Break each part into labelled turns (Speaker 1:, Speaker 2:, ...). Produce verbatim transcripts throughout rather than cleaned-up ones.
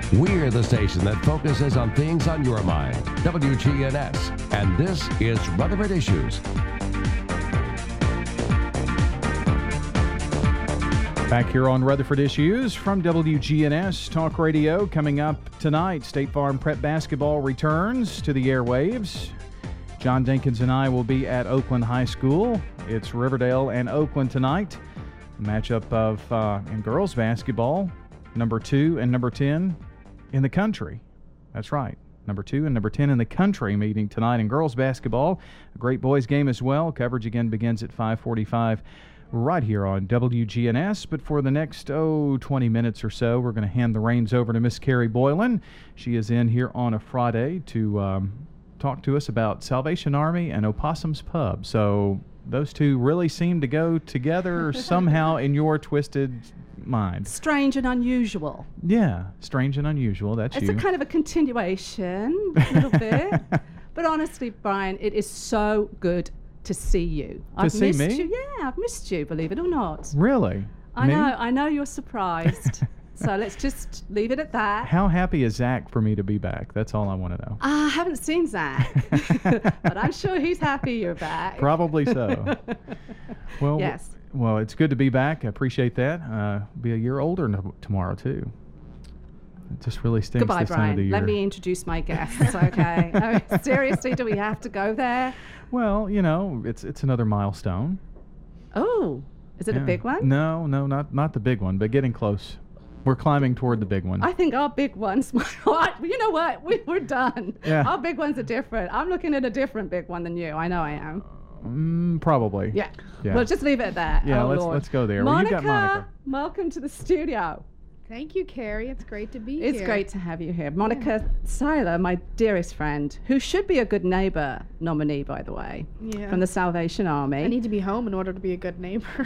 Speaker 1: We're the station that focuses on things on your mind. W G N S. And this is Rutherford Issues.
Speaker 2: Back here on Rutherford Issues from W G N S Talk Radio. Coming up tonight, State Farm Prep Basketball returns to the airwaves. John Dinkins and I will be at Oakland High School. It's Riverdale and Oakland tonight. A matchup of uh, in girls basketball, number two and number ten in the country. That's right. Number two and number ten in the country meeting tonight in girls basketball. A great boys game as well. Coverage again begins at five forty-five right here on W G N S. But for the next, oh, twenty minutes or so, we're going to hand the reins over to Miss Carrie Boylan. She is in here on a Friday to um, talk to us about Salvation Army and Opossum's Pub. So those two really seem to go together somehow in your twisted mind.
Speaker 3: Strange and unusual.
Speaker 2: Yeah, strange and unusual. That's
Speaker 3: it's
Speaker 2: you.
Speaker 3: It's a kind of a continuation, a little bit. But honestly, Brian, it is so good to see you.
Speaker 2: To
Speaker 3: I've
Speaker 2: see
Speaker 3: missed
Speaker 2: me?
Speaker 3: you. Yeah, I've missed you, believe it or not.
Speaker 2: Really?
Speaker 3: I
Speaker 2: me?
Speaker 3: know, I know you're surprised. So let's just leave it at that.
Speaker 2: How happy is Zach for me to be back? That's all I want to know.
Speaker 3: Uh, I haven't seen Zach, but I'm sure he's happy you're back.
Speaker 2: Probably so. Well,
Speaker 3: yes.
Speaker 2: W- well, it's good to be back. I appreciate that. Uh, be a year older n- tomorrow, too. It just really stinks
Speaker 3: Goodbye,
Speaker 2: this time of the
Speaker 3: Brian.
Speaker 2: year.
Speaker 3: Let me introduce my guests, okay? I mean, seriously, do we have to go there?
Speaker 2: Well, you know, it's it's another milestone.
Speaker 3: Oh, is it
Speaker 2: Yeah.
Speaker 3: a big one?
Speaker 2: No, no, not not the big one, but getting close. We're climbing toward the big one.
Speaker 3: I think our big ones, you know what? We, we're done.
Speaker 2: Yeah.
Speaker 3: Our big ones are different. I'm looking at a different big one than you. I know I am.
Speaker 2: Mm, probably.
Speaker 3: Yeah.
Speaker 2: Yeah.
Speaker 3: Well, just leave it at that.
Speaker 2: Yeah,
Speaker 3: oh,
Speaker 2: let's
Speaker 3: Lord.
Speaker 2: let's go there. Well,
Speaker 3: Monica,
Speaker 2: you got Monica.
Speaker 3: welcome to the studio.
Speaker 4: Thank you, Carrie. It's great to be
Speaker 3: It's
Speaker 4: here.
Speaker 3: great to have you here. Monica Seiler, my dearest friend, who should be a good neighbor nominee, by the way,
Speaker 4: Yeah.
Speaker 3: from the Salvation Army.
Speaker 4: I need to be home in order to be a good neighbor.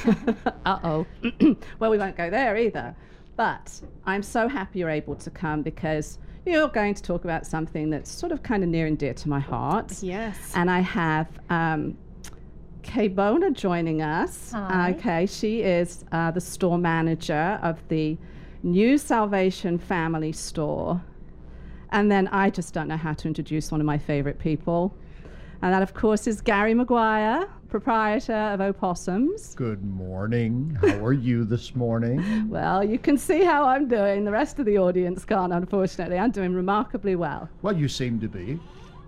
Speaker 3: Uh-oh. Well, we won't go there either. But I'm so happy you're able to come because you're going to talk about something that's sort of kind of near and dear to my heart.
Speaker 4: Yes.
Speaker 3: And I have um, Kay Bona joining us.
Speaker 5: Hi.
Speaker 3: Okay, she is uh, the store manager of the New Salvation Family Store. And then I just don't know how to introduce one of my favorite people. And that, of course, is Gary McGuire, proprietor of Opossums.
Speaker 6: Good morning. How are you this morning?
Speaker 3: Well, you can see how I'm doing. The rest of the audience can't, unfortunately. I'm doing remarkably well.
Speaker 6: Well, you seem to be.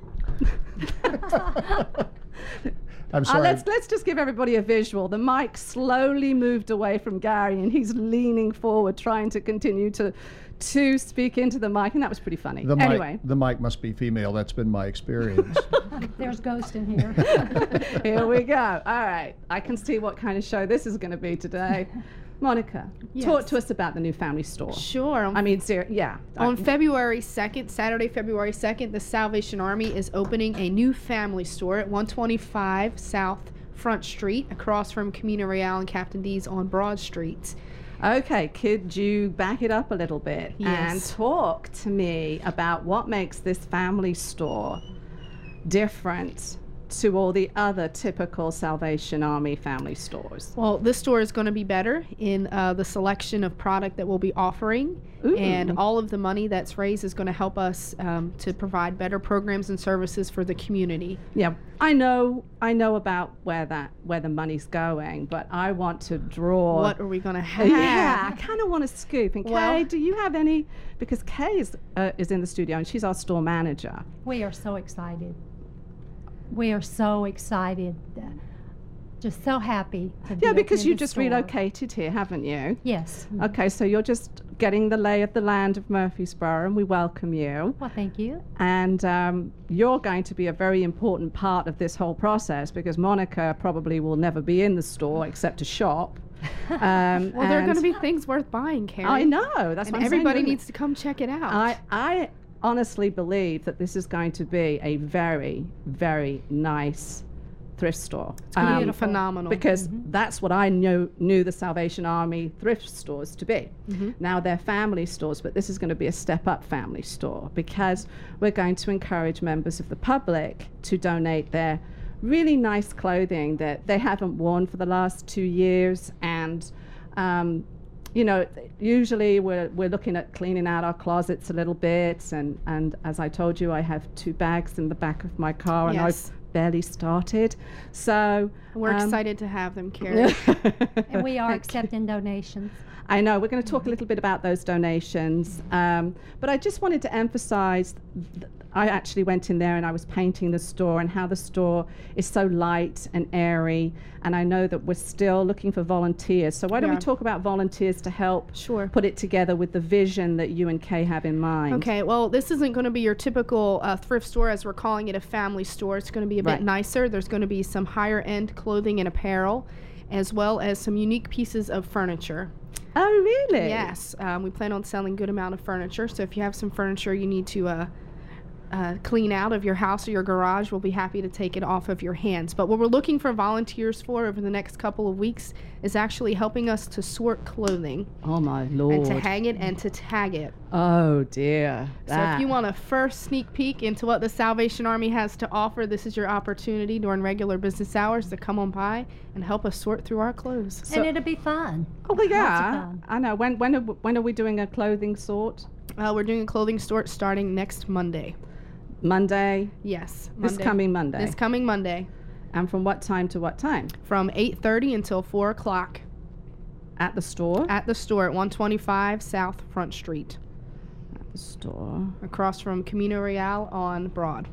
Speaker 6: I'm
Speaker 3: Uh,
Speaker 6: sorry.
Speaker 3: let's let's just give everybody a visual. The mic slowly moved away from Gary, and he's leaning forward, trying to continue to to speak into the mic, and that was pretty funny.
Speaker 6: the
Speaker 3: Anyway,
Speaker 6: mic, the mic must be female. That's been my experience.
Speaker 5: There's Ghost in here.
Speaker 3: here we go. All right, I can see what kind of show this is going to be today. Monica,
Speaker 4: Yes.
Speaker 3: talk to us about the new family store.
Speaker 4: Sure. On,
Speaker 3: I mean, ser- yeah.
Speaker 4: on
Speaker 3: I-
Speaker 4: February second, Saturday, February second, the Salvation Army is opening a new family store at one twenty-five South Front Street, across from Camino Real and Captain D's on Broad Street.
Speaker 3: Okay, could you back it up a little bit and
Speaker 4: Yes.
Speaker 3: talk to me about what makes this family store different to all the other typical Salvation Army family stores?
Speaker 4: Well, this store is going to be better in uh, the selection of product that we'll be offering,
Speaker 3: Ooh.
Speaker 4: and all of the money that's raised is going to help us um, to provide better programs and services for the community.
Speaker 3: Yeah, I know, I know about where that where the money's going, but I want to draw.
Speaker 4: What are we going to have?
Speaker 3: Yeah, I kind of want to scoop. And
Speaker 4: Well-
Speaker 3: Kay, do you have any? Because Kay is uh, is in the studio and she's our store manager.
Speaker 5: We are so excited. We are so excited. uh, Just so happy to be
Speaker 3: Yeah, because
Speaker 5: opening
Speaker 3: you
Speaker 5: the
Speaker 3: just
Speaker 5: store.
Speaker 3: relocated here, haven't you?
Speaker 5: Yes.
Speaker 3: Okay, so you're just getting the lay of the land of Murfreesboro, and we welcome you.
Speaker 5: Well, thank you.
Speaker 3: And um, you're going to be a very important part of this whole process because Monica probably will never be in the store except to shop. Um,
Speaker 4: Well, there are going to
Speaker 3: and
Speaker 4: be things worth buying, Carrie.
Speaker 3: I know. That's
Speaker 4: and
Speaker 3: what I'm
Speaker 4: everybody
Speaker 3: saying,
Speaker 4: needs to come check it out.
Speaker 3: I, I honestly believe that this is going to be a very, very nice thrift store.
Speaker 4: It's going to be
Speaker 5: Beautiful.
Speaker 4: phenomenal.
Speaker 3: Because that's what I knew knew the Salvation Army thrift stores to be.
Speaker 4: Mm-hmm.
Speaker 3: Now they're family stores, but this is going to be a step up family store because we're going to encourage members of the public to donate their really nice clothing that they haven't worn for the last two years and um, you know, usually we're we're looking at cleaning out our closets a little bit, and and as I told you, I have two bags in the back of my car, and
Speaker 4: Yes.
Speaker 3: I've barely started. So
Speaker 4: We're
Speaker 3: um,
Speaker 4: excited to have them, Carrie.
Speaker 5: And we are
Speaker 3: Thank you.
Speaker 5: accepting donations.
Speaker 3: I know we're going to talk a little bit about those donations, um, but I just wanted to emphasize. Th- I actually went in there and I was painting the store and how the store is so light and airy, and I know that we're still looking for volunteers. So why don't
Speaker 4: Yeah.
Speaker 3: we talk about volunteers to help
Speaker 4: Sure.
Speaker 3: put it together with the vision that you and Kay have in mind?
Speaker 4: Okay, well, this isn't going to be your typical uh, thrift store, as we're calling it, a family store. It's going to be a bit
Speaker 3: Right.
Speaker 4: nicer. There's going to be some higher end clothing and apparel, as well as some unique pieces of furniture.
Speaker 3: Oh, really?
Speaker 4: Yes, um, we plan on selling good amount of furniture. So if you have some furniture you need to uh, uh, clean out of your house or your garage, we'll be happy to take it off of your hands. But what we're looking for volunteers for over the next couple of weeks is actually helping us to sort clothing
Speaker 3: Oh my lord.
Speaker 4: and to hang it and to tag it.
Speaker 3: Oh dear.
Speaker 4: So if you want a first sneak peek into what the Salvation Army has to offer, this is your opportunity during regular business hours to come on by and help us sort through our clothes.
Speaker 5: And it'll be fun.
Speaker 3: Oh well,
Speaker 5: Lots of
Speaker 3: yeah.
Speaker 5: fun.
Speaker 3: I know. When when are, when are we doing a clothing sort?
Speaker 4: Uh, we're doing a clothing store starting next Monday.
Speaker 3: Monday.
Speaker 4: Yes,
Speaker 3: This
Speaker 4: Monday.
Speaker 3: coming Monday.
Speaker 4: This coming Monday.
Speaker 3: And from what time to what time?
Speaker 4: From eight thirty until four o'clock
Speaker 3: At the store.
Speaker 4: at the store at one twenty-five South Front Street,
Speaker 3: the store.
Speaker 4: across from Camino Real on Broad.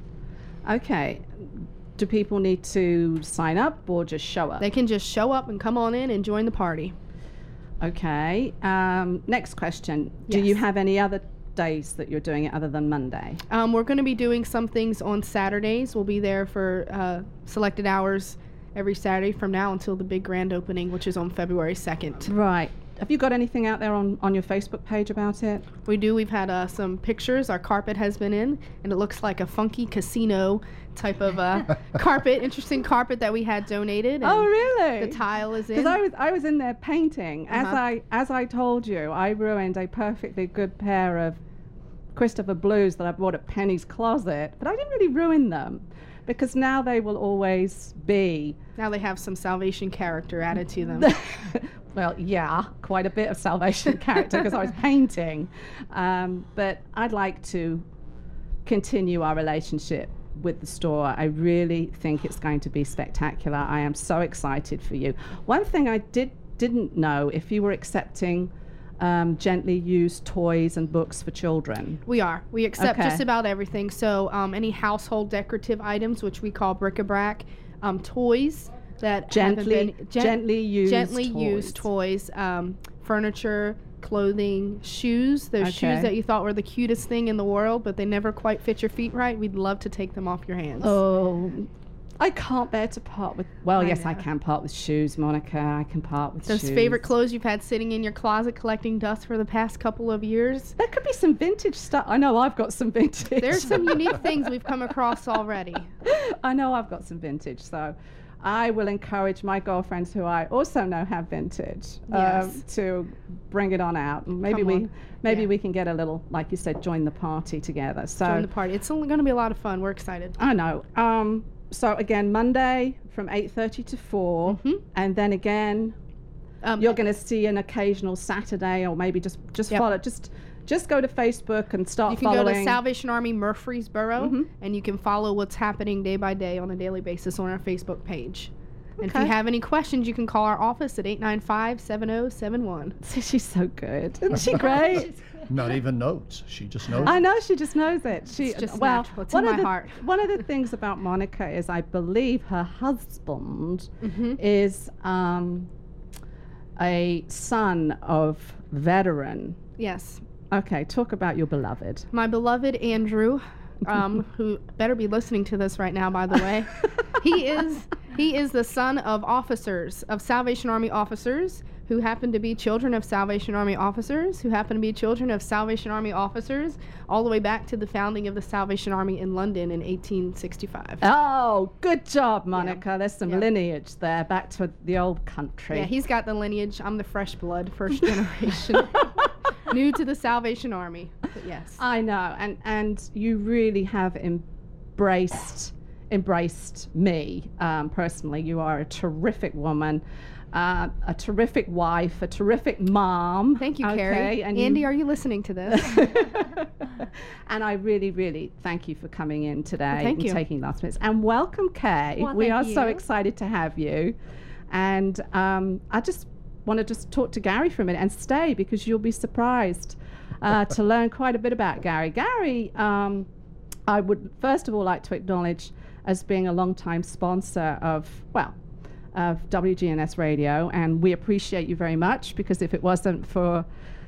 Speaker 3: Okay. Do people need to sign up or just show up?
Speaker 4: They can just show up and come on in and join the party.
Speaker 3: Okay. Um, next question. Do you
Speaker 4: Yes.
Speaker 3: have any other days that you're doing it other than Monday?
Speaker 4: Um, we're going to be doing some things on Saturdays. We'll be there for uh, selected hours every Saturday from now until the big grand opening, which is on February second.
Speaker 3: Right. Have you got anything out there on, on your Facebook page about it?
Speaker 4: We do. We've had uh, some pictures. Our carpet has been in, and it looks like a funky casino type of uh, carpet, interesting carpet that we had donated.
Speaker 3: Oh,
Speaker 4: and
Speaker 3: really?
Speaker 4: The tile is in.
Speaker 3: Because I was I was in there painting. As
Speaker 4: Uh-huh.
Speaker 3: I as I told you, I ruined a perfectly good pair of Christopher Blues that I bought at Penny's Closet, but I didn't really ruin them because now they will always be.
Speaker 4: Now they have some Salvation character added to them.
Speaker 3: Well, yeah, quite a bit of Salvation character because I was painting. Um, but I'd like to continue our relationship with the store. I really think it's going to be spectacular. I am so excited for you. One thing I did didn't know if you were accepting um, gently used toys and books for children.
Speaker 4: We are. We accept
Speaker 3: Okay.
Speaker 4: just about everything. So um, any household decorative items, which we call bric-a-brac, um, toys that
Speaker 3: Gently-
Speaker 4: haven't been, gen-
Speaker 3: gently used
Speaker 4: gently
Speaker 3: toys.
Speaker 4: used toys, um, furniture, clothing, shoes. Those
Speaker 3: Okay.
Speaker 4: shoes that you thought were the cutest thing in the world, but they never quite fit your feet right. We'd love to take them off your hands.
Speaker 3: Oh, I can't bear to part with. Well,
Speaker 4: I
Speaker 3: yes, I
Speaker 4: know.
Speaker 3: can part with shoes, Monica. I can part with
Speaker 4: Those
Speaker 3: shoes.
Speaker 4: favorite clothes you've had sitting in your closet collecting dust for the past couple of years.
Speaker 3: There could be some vintage stuff. I know I've got some vintage.
Speaker 4: There's some unique things we've come across already.
Speaker 3: I know I've got some vintage, so I will encourage my girlfriends who I also know have vintage um,
Speaker 4: Yes.
Speaker 3: to bring it on out. And Maybe
Speaker 4: Come
Speaker 3: we
Speaker 4: on.
Speaker 3: maybe
Speaker 4: Yeah.
Speaker 3: we can get a little, like you said, join the party together. So
Speaker 4: Join the party. It's going to be a lot of fun. We're excited.
Speaker 3: I know. Um, so again, Monday from eight thirty to four,
Speaker 4: Mhm.
Speaker 3: and then again
Speaker 4: Um,
Speaker 3: you're going to see an occasional Saturday, or maybe just just
Speaker 4: Yep.
Speaker 3: follow. Just just go to Facebook and start
Speaker 4: You can
Speaker 3: following.
Speaker 4: go to Salvation Army Murfreesboro,
Speaker 3: Mhm.
Speaker 4: and you can follow what's happening day by day on a daily basis on our Facebook page. And if you
Speaker 3: Okay.
Speaker 4: have any questions, you can call our office at eight nine five, seven oh seven one.
Speaker 3: She's so good, isn't she great?
Speaker 6: Not even notes. She just knows.
Speaker 3: I know she just knows it. She
Speaker 4: It's just
Speaker 3: well,
Speaker 4: natural. It's
Speaker 3: one
Speaker 4: in
Speaker 3: of
Speaker 4: my
Speaker 3: the,
Speaker 4: heart.
Speaker 3: One of the things about Monica is I believe her husband
Speaker 4: Mm-hmm.
Speaker 3: is um, a son of veteran.
Speaker 4: Yes.
Speaker 3: Okay, talk about your beloved.
Speaker 4: My beloved Andrew, um, who better be listening to this right now, by the way. he is he is the son of officers, of Salvation Army officers, who happen to be children of Salvation Army officers, who happen to be children of Salvation Army officers, all the way back to the founding of the Salvation Army in London in eighteen sixty-five.
Speaker 3: Oh, good job, Monica. There's some
Speaker 4: Yeah.
Speaker 3: lineage there, back to the old country.
Speaker 4: Yeah, he's got the lineage. I'm the fresh blood, first generation. New to the Salvation Army. But yes.
Speaker 3: I know, and and you really have embraced embraced me um, personally. You are a terrific woman. uh, a terrific wife, a terrific mom.
Speaker 4: Thank you,
Speaker 3: okay,
Speaker 4: Carrie.
Speaker 3: and
Speaker 4: Andy,
Speaker 3: you,
Speaker 4: are you listening to this?
Speaker 3: and I really, really thank you for coming in today
Speaker 4: Thank
Speaker 3: and
Speaker 4: you.
Speaker 3: taking last minutes. And welcome, Kay.
Speaker 5: Well,
Speaker 3: we are
Speaker 5: thank
Speaker 3: so
Speaker 5: you.
Speaker 3: excited to have you. And um, I just want to just talk to Gary for a minute and stay, because you'll be surprised uh, to learn quite a bit about Gary. Gary, um, I would first of all like to acknowledge as being a long-time sponsor of, well, of W G N S Radio, and we appreciate you very much, because if it wasn't for,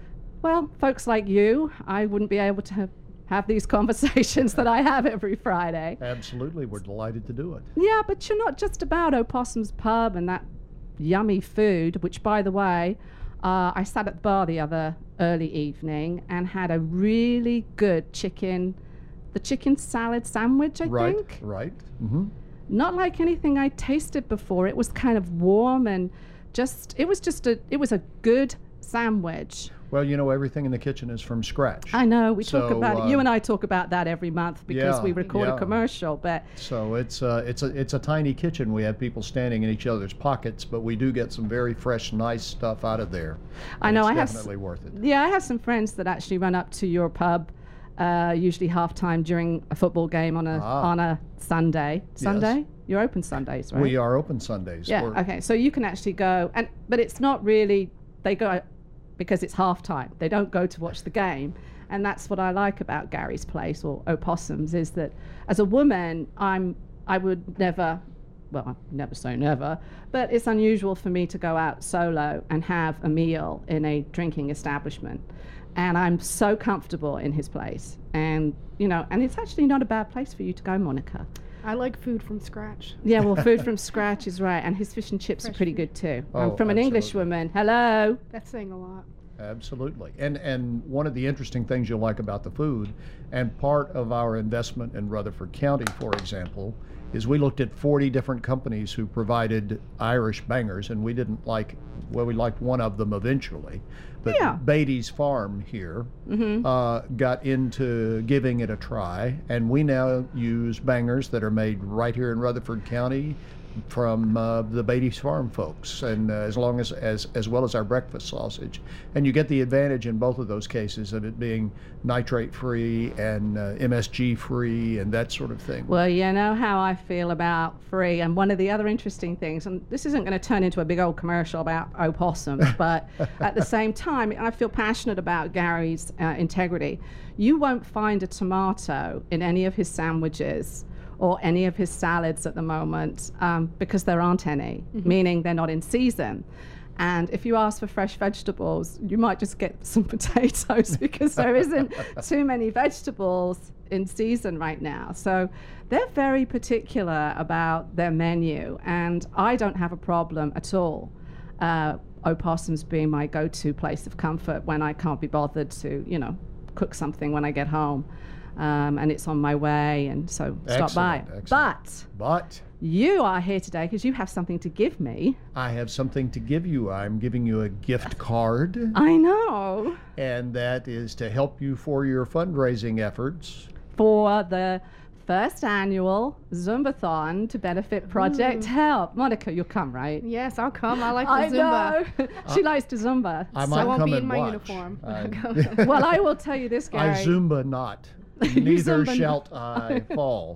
Speaker 3: well, folks like you, I wouldn't be able to have, have these conversations that I have every Friday.
Speaker 6: Absolutely, we're delighted to do it.
Speaker 3: Yeah, but you're not just about Opossum's Pub and that yummy food, which, by the way, uh, I sat at the bar the other early evening and had a really good chicken, the chicken salad sandwich, I
Speaker 6: Right,
Speaker 3: think.
Speaker 6: right. Mm-hmm.
Speaker 3: Not like anything I tasted before. It was kind of warm and just, it was just a, it was a good sandwich.
Speaker 6: Well, you know, everything in the kitchen is from scratch.
Speaker 3: I know, we talk
Speaker 6: So,
Speaker 3: about
Speaker 6: uh,
Speaker 3: it. You and I talk about that every month because
Speaker 6: yeah,
Speaker 3: we record
Speaker 6: yeah.
Speaker 3: a commercial, but
Speaker 6: So it's uh, it's a it's a tiny kitchen. We have people standing in each other's pockets, but we do get some very fresh, nice stuff out of there.
Speaker 3: I
Speaker 6: And
Speaker 3: know
Speaker 6: it's
Speaker 3: I have s-
Speaker 6: definitely worth it.
Speaker 3: yeah, I have some friends that actually run up to your pub, uh, usually halftime during a football game on a
Speaker 6: Ah.
Speaker 3: on a Sunday. Sunday? You're open Sundays, right?
Speaker 6: We are open Sundays.
Speaker 3: Yeah.
Speaker 6: We're-
Speaker 3: Okay. So you can actually go, and but it's not really they go because it's halftime. They don't go to watch the game, and that's what I like about Gary's Place or Opossums is that as a woman, I'm I would never. Well, I never say never, but it's unusual for me to go out solo and have a meal in a drinking establishment. And I'm so comfortable in his place. And, you know, and it's actually not a bad place for you to go, Monica.
Speaker 4: I like food from scratch.
Speaker 3: Yeah, well, food from scratch is right. And his fish and chips
Speaker 4: Fresh
Speaker 3: are pretty
Speaker 4: food.
Speaker 3: good too.
Speaker 6: Oh,
Speaker 3: I'm from an English
Speaker 6: absolutely.
Speaker 3: woman. Hello.
Speaker 4: That's saying a lot.
Speaker 6: Absolutely. And and one of the interesting things you'll like about the food, and part of our investment in Rutherford County, for example, is we looked at forty different companies who provided Irish bangers, and we didn't like, well, we liked one of them eventually. But
Speaker 3: Yeah.
Speaker 6: Beatty's Farm here
Speaker 3: Mm-hmm.
Speaker 6: uh, got into giving it a try, and we now use bangers that are made right here in Rutherford County from uh, the Beatty's Farm folks, and uh, as long as, as as well as our breakfast sausage, and you get the advantage in both of those cases of it being nitrate free and uh, M S G free and that sort of thing.
Speaker 3: Well, you know how I feel about free. And one of the other interesting things, and this isn't going to turn into a big old commercial about opossums, but at the same time, I feel passionate about Gary's uh, integrity. You won't find a tomato in any of his sandwiches or any of his salads at the moment um, because there aren't any, meaning they're not in season. And if you ask for fresh vegetables, you might just get some potatoes because there isn't too many vegetables in season right now. So they're very particular about their menu, and I don't have a problem at all. Uh, opossums being my go-to place of comfort when I can't be bothered to, you know, cook something when I get home. Um, and it's on my way, and so stop by.
Speaker 6: Excellent, excellent.
Speaker 3: But
Speaker 6: But
Speaker 3: you are here today because you have something to give me.
Speaker 6: I have something to give you. I'm giving you a gift card,
Speaker 3: I know.
Speaker 6: and that is to help you for your fundraising efforts.
Speaker 3: For the first annual Zumbathon to benefit Project Help. Monica, you'll come, right?
Speaker 4: Yes, I'll come. I like the
Speaker 3: I
Speaker 4: Zumba.
Speaker 3: know. She likes to Zumba.
Speaker 6: I
Speaker 4: So
Speaker 6: might
Speaker 4: I won't
Speaker 6: come
Speaker 4: be
Speaker 6: and
Speaker 4: in my
Speaker 6: watch.
Speaker 4: uniform.
Speaker 6: I-
Speaker 3: Well, I will tell you this, Gary.
Speaker 6: I Zumba not.
Speaker 3: You
Speaker 6: Neither
Speaker 3: Zumba
Speaker 6: shalt I fall.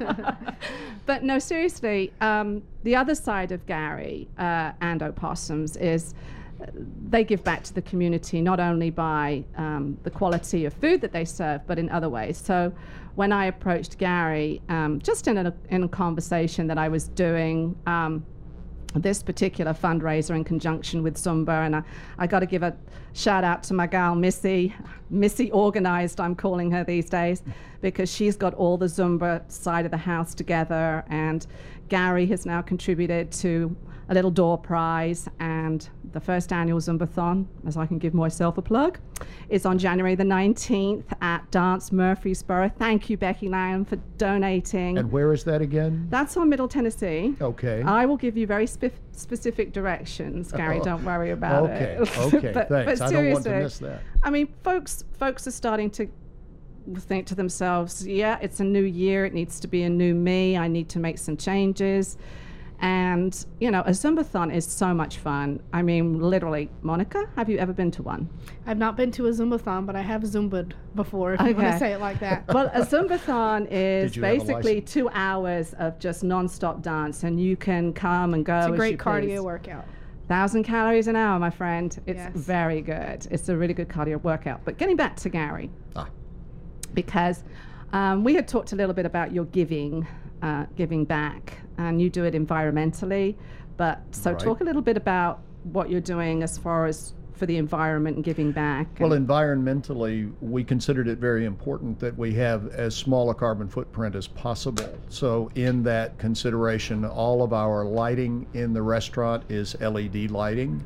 Speaker 3: But no, seriously, um, the other side of Gary uh, and Opossums is uh, they give back to the community not only by um, the quality of food that they serve, but in other ways. So when I approached Gary, um, just in a, in a conversation that I was doing, um, this particular fundraiser in conjunction with Zumba, and I, I got to give a shout out to my gal Missy, Missy Organized, I'm calling her these days, because she's got all the Zumba side of the house together, and Gary has now contributed to a little door prize, and the first annual Zumbathon, as I can give myself a plug, is on January the nineteenth at Dance Murfreesboro. Thank you, Becky Lamb, for donating.
Speaker 6: And where is that again?
Speaker 3: That's on Middle Tennessee.
Speaker 6: Okay.
Speaker 3: I will give you very spe- specific directions, Gary. Don't worry about
Speaker 6: okay.
Speaker 3: it.
Speaker 6: Okay.
Speaker 3: but,
Speaker 6: Thanks.
Speaker 3: But
Speaker 6: I don't want to
Speaker 3: seriously,
Speaker 6: miss that.
Speaker 3: I mean, folks, folks are starting to think to themselves, "Yeah, it's a new year. It needs to be a new me. I need to make some changes." And, you know, a Zumbathon is so much fun. I mean, literally, Monica, have you ever been to one?
Speaker 4: I've not been to a Zumbathon, but I have Zumba'd before, if you want
Speaker 3: Okay.
Speaker 4: to say it like that.
Speaker 3: Well, a Zumbathon is
Speaker 6: Did you have a
Speaker 3: basically
Speaker 6: license?
Speaker 3: two hours of just non-stop dance, and you can come and go
Speaker 4: It's a
Speaker 3: as
Speaker 4: great
Speaker 3: you
Speaker 4: cardio
Speaker 3: please.
Speaker 4: workout.
Speaker 3: Thousand calories an hour, my friend. It's
Speaker 4: Yes.
Speaker 3: very good. It's a really good cardio workout. But getting back to Gary,
Speaker 6: Ah.
Speaker 3: because um, we had talked a little bit about your giving, uh, giving back, and you do it environmentally. But so
Speaker 6: Right.
Speaker 3: talk a little bit about what you're doing as far as for the environment and giving back.
Speaker 6: Well,
Speaker 3: and-
Speaker 6: environmentally, we considered it very important that we have as small a carbon footprint as possible. So in that consideration, all of our lighting in the restaurant is L E D lighting.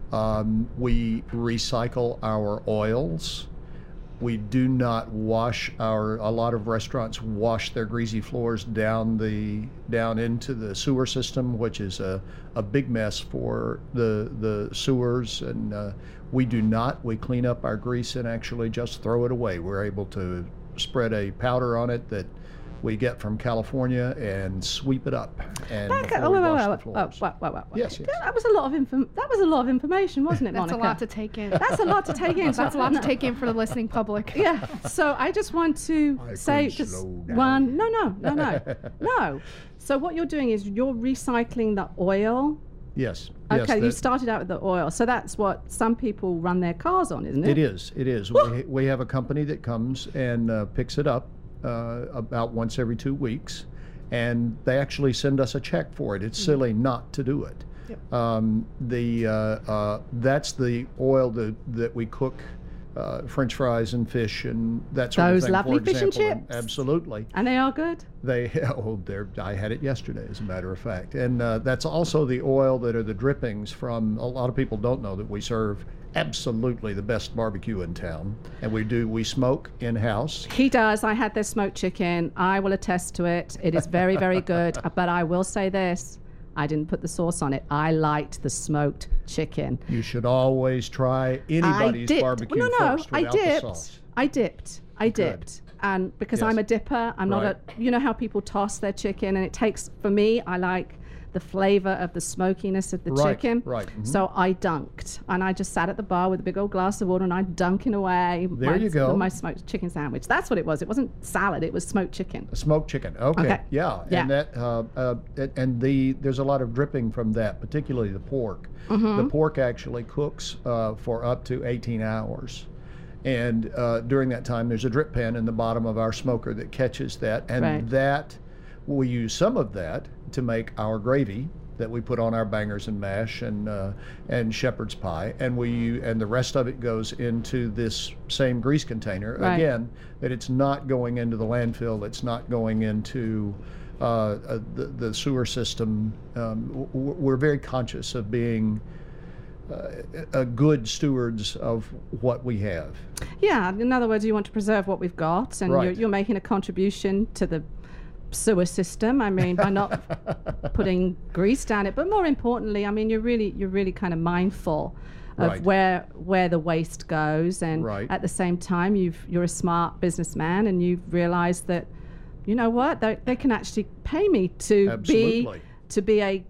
Speaker 6: Um, we recycle our oils. We do not wash our, a lot of restaurants wash their greasy floors down the, down into the sewer system, which is a, a big mess for the, the sewers. And uh, we do not, we clean up our grease and actually just throw it away. We're able to spread a powder on it that we get from California and sweep it up. And
Speaker 3: Back
Speaker 6: before
Speaker 3: oh,
Speaker 6: we
Speaker 3: wait,
Speaker 6: wash
Speaker 3: wait,
Speaker 6: the
Speaker 3: wait,
Speaker 6: floors.
Speaker 3: wait, wait, wait, wait.
Speaker 6: Yes, yes.
Speaker 3: That was a lot of inform- That was a lot of information, wasn't it,
Speaker 4: That's
Speaker 3: Monica?
Speaker 4: a lot to take in.
Speaker 3: That's a lot to take in.
Speaker 4: That's a lot to take in for the listening public.
Speaker 3: Yeah. So I just want to
Speaker 6: I
Speaker 3: say
Speaker 6: could
Speaker 3: just
Speaker 6: slow down.
Speaker 3: one. No, no, no, no, no. So what you're doing is you're recycling the oil.
Speaker 6: Yes.
Speaker 3: Okay,
Speaker 6: yes,
Speaker 3: you
Speaker 6: that-
Speaker 3: started out with the oil, so that's what some people run their cars on, isn't it?
Speaker 6: It is. It is. we, we have a company that comes and uh, picks it up uh, about once every two weeks, and they actually send us a check for it. It's silly not to do it.
Speaker 4: Yep.
Speaker 6: Um, the uh, uh, that's the oil that that we cook uh, French fries and fish and that sort
Speaker 3: Those
Speaker 6: of thing.
Speaker 3: lovely
Speaker 6: for
Speaker 3: fish and
Speaker 6: example.
Speaker 3: chips.
Speaker 6: Absolutely.
Speaker 3: And they are good.
Speaker 6: They, oh, they're, I had it yesterday, as a matter of fact. And uh, that's also the oil that are the drippings from, a lot of people don't know that we serve absolutely the best barbecue in town. And we do, we smoke in-house.
Speaker 3: He does. I had their smoked chicken. I will attest to it. It is very, very good. But I will say this. I didn't put the sauce on it. I liked the smoked chicken.
Speaker 6: You should always try anybody's
Speaker 3: I dipped.
Speaker 6: barbecue
Speaker 3: Well, no, no,
Speaker 6: first
Speaker 3: I
Speaker 6: without the
Speaker 3: dipped.
Speaker 6: sauce.
Speaker 3: I dipped. I dipped. And because
Speaker 6: Yes.
Speaker 3: I'm a dipper, I'm not
Speaker 6: Right.
Speaker 3: a, you know how people toss their chicken and it takes, for me, I like the flavor of the smokiness of the
Speaker 6: Right,
Speaker 3: chicken.
Speaker 6: right, mhm.
Speaker 3: So I dunked. And I just sat at the bar with a big old glass of water and I'm dunking away
Speaker 6: There
Speaker 3: my,
Speaker 6: you go.
Speaker 3: my smoked chicken sandwich. That's what it was. It wasn't salad, it was smoked chicken.
Speaker 6: Smoked chicken. Okay.
Speaker 3: Okay.
Speaker 6: Yeah.
Speaker 3: Yeah.
Speaker 6: And that uh, uh, and- and the there's a lot of dripping from that, particularly the pork.
Speaker 3: Mm-hmm.
Speaker 6: The pork actually cooks uh, for up to eighteen hours. And uh, during that time, there's a drip pan in the bottom of our smoker that catches that, and
Speaker 3: Right.
Speaker 6: that we use some of that to make our gravy that we put on our bangers and mash and uh, and shepherd's pie, and we and the rest of it goes into this same grease container
Speaker 3: Right.
Speaker 6: again. That it's not going into the landfill. It's not going into uh, uh, the, the sewer system. Um, w- w- we're very conscious of being uh, uh, good stewards of what we have.
Speaker 3: Yeah, in other words, you want to preserve what we've got and you're,
Speaker 6: Right.
Speaker 3: you're making a contribution to the sewer system. I mean, by not putting grease down it, but more importantly, I mean, you're really you're really kind of mindful of
Speaker 6: Right.
Speaker 3: where where the waste goes, and
Speaker 6: Right.
Speaker 3: at the same time, you've you're a smart businessman, and you've realized that, you know what, they, they can actually pay me to
Speaker 6: Absolutely.
Speaker 3: be to be a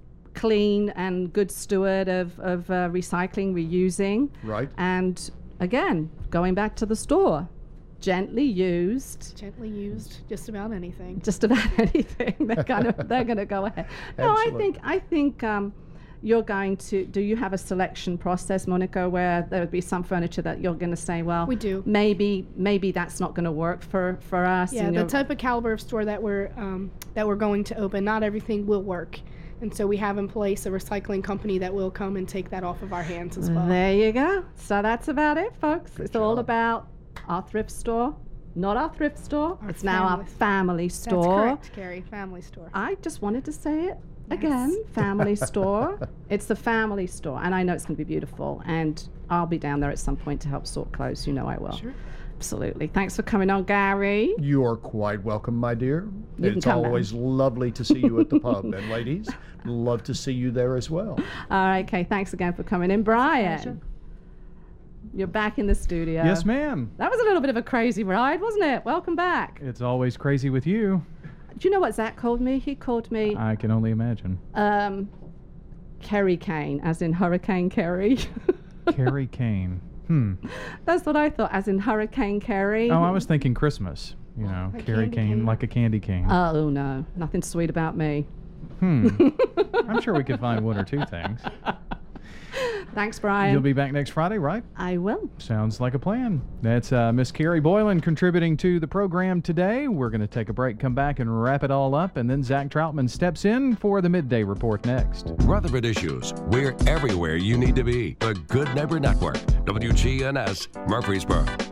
Speaker 3: clean and good steward of of uh, recycling, reusing,
Speaker 6: Right.
Speaker 3: and again, going back to the store, gently used.
Speaker 4: Gently used, just about anything.
Speaker 3: Just about anything. They're gonna they're gonna go ahead. No, I
Speaker 6: Absolutely.
Speaker 3: think I think um, you're going to. Do you have a selection process, Monica, where there would be some furniture that you're going to say, well,
Speaker 4: We do.
Speaker 3: Maybe maybe that's not going to work for for us.
Speaker 4: Yeah,
Speaker 3: and
Speaker 4: the
Speaker 3: you're-
Speaker 4: type of caliber of store that we're um, that we're going to open, not everything will work, and so we have in place a recycling company that will come and take that off of our hands as well.
Speaker 3: There you go. So that's about it, folks. it's all
Speaker 6: job.
Speaker 3: about our thrift store, not our thrift store.
Speaker 4: Our
Speaker 3: it's now our
Speaker 4: family-
Speaker 3: family
Speaker 4: That's
Speaker 3: store.
Speaker 4: correct, Carrie. Family store.
Speaker 3: I just wanted to say it
Speaker 4: Yes.
Speaker 3: again. Family store. It's the family store, and I know it's going to be beautiful. And I'll be down there at some point to help sort clothes. You know I will.
Speaker 4: Sure.
Speaker 3: Absolutely. Thanks for coming on, Gary.
Speaker 6: You are quite welcome, my dear.
Speaker 3: You can
Speaker 6: It's
Speaker 3: come
Speaker 6: always lovely to see you at the pub. And ladies, love to see you there as well.
Speaker 3: All right, Kay. Thanks again for coming in, Brian.
Speaker 5: pleasure.
Speaker 3: You're back in the studio.
Speaker 2: Yes, ma'am.
Speaker 3: That was a little bit of a crazy ride, wasn't it? Welcome back.
Speaker 2: It's always crazy with you.
Speaker 3: Do you know what Zach called me? He called me
Speaker 2: I can only imagine.
Speaker 3: um, Kerry Kane, as in Hurricane Kerry.
Speaker 2: Carrie Kane. Hmm.
Speaker 3: That's what I thought, as in Hurricane Kerry.
Speaker 2: Oh, I was thinking Christmas. You know,
Speaker 4: Like
Speaker 2: Carrie
Speaker 4: candy
Speaker 2: Kane,
Speaker 4: cane.
Speaker 2: like a candy cane.
Speaker 3: Oh, no. Nothing sweet about me.
Speaker 2: Hmm. I'm sure we could find one or two things.
Speaker 3: Thanks, Brian.
Speaker 2: You'll be back next Friday, right?
Speaker 3: I will.
Speaker 2: Sounds like a plan. That's uh, Miss Carrie Boylan contributing to the program today. We're going to take a break, come back, and wrap it all up, and then Zach Troutman steps in for the Midday Report next.
Speaker 1: Rutherford Issues. We're everywhere you need to be. The Good Neighbor Network. W G N S, Murfreesboro.